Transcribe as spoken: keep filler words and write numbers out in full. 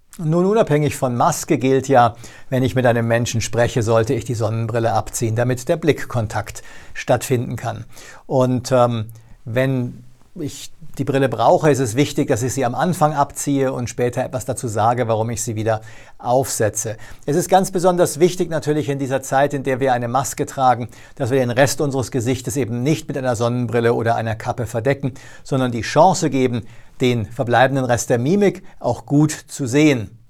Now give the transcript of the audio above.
Nun, unabhängig von Maske gilt ja, wenn ich mit einem Menschen spreche, sollte ich die Sonnenbrille abziehen, damit der Blickkontakt stattfinden kann. Und ähm, wenn ich die Brille brauche, ist es wichtig, dass ich sie am Anfang abziehe und später etwas dazu sage, warum ich sie wieder aufsetze. Es ist ganz besonders wichtig natürlich in dieser Zeit, in der wir eine Maske tragen, dass wir den Rest unseres Gesichtes eben nicht mit einer Sonnenbrille oder einer Kappe verdecken, sondern die Chance geben, den verbleibenden Rest der Mimik auch gut zu sehen.